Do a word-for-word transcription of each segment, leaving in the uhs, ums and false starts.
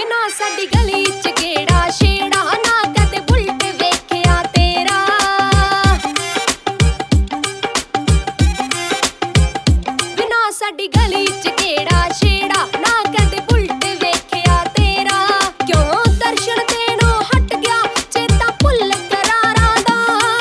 ਬਿਨਾ ਸਾਡੀ ਗਲੀ ਚ ਕਿਹੜਾ ਛੇੜਾ ਨਾ ਕਦੇ ਬੁਲਟ ਵੇਖਿਆ ਤੇਰਾ। ਬਿਨਾ ਸਾਡੀ ਗਲੀ ਚ ਕਿਹੜਾ ਛੇੜਾ ਨਾ ਕਦੇ ਬੁਲਟ ਵੇਖਿਆ ਤੇਰਾ। ਕਿਉਂ ਦਰਸ਼ਨ ਦੇਣੋਂ ਹਟ ਗਿਆ ਚੇਤਾ ਭੁੱਲ ਕਰਾਰਾਂ ਦਾ।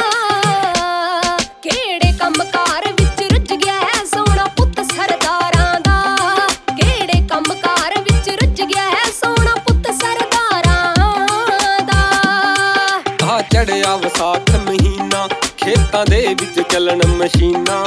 ਕਿਹੜੇ ਕੰਮਕਾਰ ਵਿੱਚ ਰੁੱਝ ਗਿਆ ਹੈ ਸੋਹਣਾ ਪੁੱਤ ਸਰਦਾਰਾਂ ਦਾ। ਕਿਹੜੇ ਕੰਮਕਾਰ ਵਿੱਚ ਰੁੱਝ ਗਿਆ ਹੈ ਸੋਹਣਾ ਪੁੱਤ ਸਰਦਾਰਾਂ ਦਾ। ਆ ਚੜਿਆ ਵਿਸਾਖ ਮਹੀਨਾ ਖੇਤਾਂ ਦੇ ਵਿੱਚ ਚੱਲਣ ਮਸ਼ੀਨਾਂ।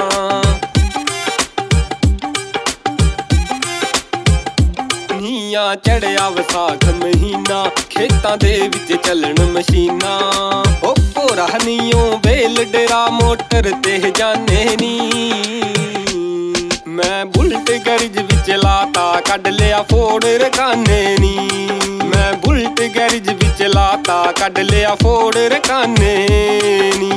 ਨੀਆਂ ਚੜਿਆ ਵਿਸਾਖ ਮਹੀਨਾ ਖੇਤਾਂ ਦੇ ਵਿੱਚ ਚੱਲਣ ਮਸ਼ੀਨਾਂ। ਉਹ ਭੋਰਾ ਨੀਓਂ ਵੇਲ ਡੇਰਾ ਮੋਟਰ ਤੇ ਜਾਣੇ ਨੀ। ਮੈਂ ਬੁਲਟ ਗੈਰੇਜ ਵਿੱਚ ਲਾਤਾ ਕੱਢ ਲਿਆ ਫੋੜ ਰਕਾਨੇ ਨੀ। ਮੈਂ ਬੁਲਟ ਗੈਰੇਜ ਵਿੱਚ ਲਾਤਾ ਕੱਢ ਲਿਆ ਫੋੜ ਰਕਾਨੇ ਨੀ।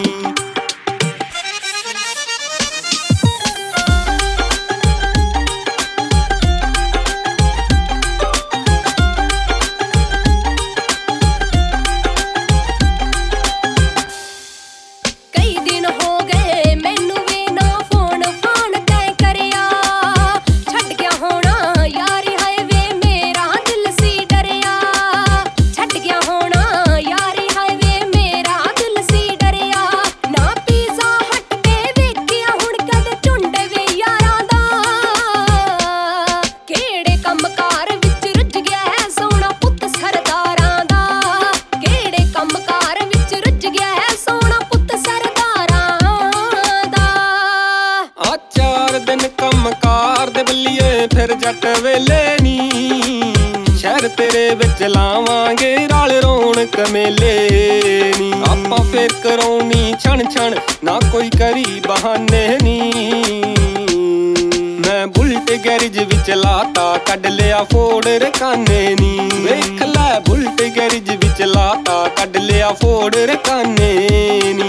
ਕਈ ਦਿਨ ਹੋ ਗਏ ਮੈਨੂੰ ਵੀ ਨਾ ਫੋਨ ਫਾਨ ਤੈਂ ਕਰਿਆ। ਛੱਡ ਗਿਆ ਹੋਣਾ ਯਾਰੀ ਹਾਏ ਵੇ ਮੇਰਾ ਦਿਲ ਸੀ ਡਰਿਆ। ਛੱਡ ਗਿਆ ਹੋਣਾ ਯਾਰੀ ਹਾਏ ਵੇ ਮੇਰਾ ਦਿਲ ਸੀ ਡਰਿਆ। ਨਾ ਪੀਜ਼ਾ ਹਟ ਤੇ ਵੇਖਿਆ ਹੁਣ ਕਦੇ ਝੁੰਡ ਵੇ ਯਾਰਾਂ ਦਾ। ਕਿਹੜੇ ਕੰਮਕਾਰ ਵਿੱਚ ਰੁੱਝ ਗਿਆ ਹੈ ਸੋਹਣਾ ਪੁੱਤ ਸਰਦਾਰਾਂ ਦਾ। ਕਿਹੜੇ ਕੰਮਕਾਰ ਵਿੱਚ ਰੁੱਝ ਗਿਆ ਹੈ ਸੋਹਣਾ ਪੁੱਤ ਸਰਦਾਰਾਂ ਦਾ। ਆ ਚਾਰ ਦਿਨ ਕੰਮਕਾਰ ਦੇ ਬੱਲੀਏ ਫਿਰ ਜੱਟ ਵੇਲੇ ਨੀ। ਸ਼ਹਿਰ ਤੇਰੇ ਵਿੱਚ ਲਾਵਾਂਗੇ ਰਲ ਰੌਣਕ ਮੇਲੇ ਨੀ। ਆਪਾਂ ਫੇਰ ਕਰਾਉਣੀ ਛਣ ਛਣ ਨਾ ਕੋਈ ਕਰੀ ਬਹਾਨੇ ਨੀ। ਮੈਂ ਬੁਲਟ ਗੈਰੇਜ ਵਿੱਚ ਲਾਤਾ ਕੱਢ ਲਿਆ ਫੋੜ ਰਕਾਨੇ ਨੀ। ਵੇਖ ਲੈ ਬੁਲਟ ਗੈਰੇਜ ਵਿੱਚ ਲਾਤਾ ਕੱਢ ਲਿਆ ਫੋੜ ਰਕਾਨੇ ਨੀ।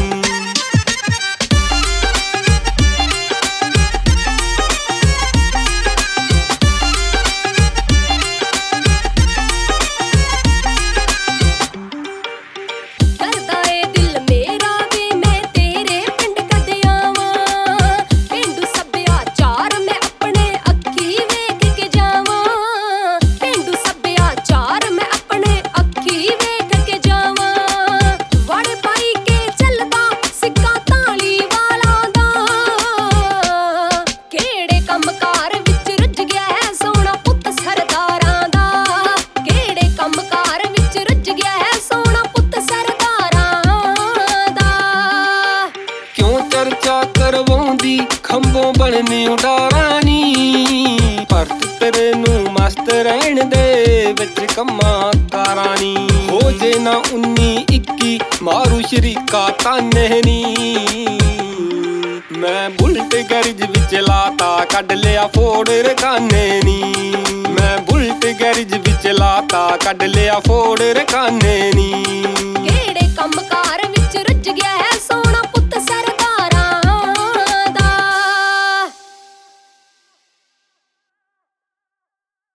ਕਰਦਾ ਏ ਦਿਲ ਮੇਰਾ ਵੀ ਮੈਂ ਤੇਰੇ ਪਿੰਡ ਕਦ ਆਵਾਂ। ਪੇਂਡੂ ਸੱਭਿਆਚਾਰ ਮੈਂ ਆਪਣੇ ਅੱਖੀ ਵੇਖ ਕੇ ਜਾਵਾਂ। ਪੇਂਡੂ ਸੱਭਿਆਚਾਰ ਮੈਂ ਆਪਣੇ ਅੱਖੀ ਵੇਖ ਕੇ ਜਾਵਾਂ। ਵੜ ਪਾਈ ਕੇ ਚੱਲਦਾ ਸਿੱਕਾ ਤਾਲੀ ਵਾਲਾਂ ਦਾ। ਕਿਹੜੇ ਕੰਮਕਾਰ ਵਿੱਚ ਰੁੱਝ ਗਿਆ ਹੈ ਸੋਹਣਾ ਪੁੱਤ ਸਰਦਾਰਾਂ ਦਾ। ਕਿਹੜੇ ਕੰਮਕਾਰ ਵਿੱਚ ਰੁੱਝ ਗਿਆ ਹੈ ਸੋਹਣਾ ਪੁੱਤ ਸਰਦਾਰਾਂ ਦਾ। ਕਿਉਂ ਚਰਚਾ ਕਰਵਾਉਂਦੀ ਖੰਭੋਂ ਬਣਨੀ ਉਡਾਰਾਂ ਨੀ। ਭਰਤ ਤੇਰੇ ਨੂੰ ਮਸਤ ਰਹਿਣ ਦੇ ਵਿੱਚ ਕੰਮਾਂ ਕਾਰਾਂ ਨੀ। ਹੋ ਜੇ ਨਾ ਉੱਨੀ ਇੱਕੀ ਮਾਰੂ ਸ਼ਰੀਕਾ ਤਾਨੇ ਨੀ। ਮੈਂ ਬੁਲਟ ਗੈਰੇਜ ਵਿੱਚ ਲਾਤਾ ਕੱਢ ਲਿਆ ਫੋੜ ਰਕਾਨੇ ਨੀ। ਮੈਂ ਬੁਲਟ ਗੈਰੇਜ ਵਿੱਚ ਲਾਤਾ ਕੱਢ ਲਿਆ ਫੋੜ ਰਕਾਨੇ ਨੀ। ਕਿਹੜੇ ਕੰਮਕਾਰ ਵਿੱਚ ਰੁੱਝ ਗਿਆ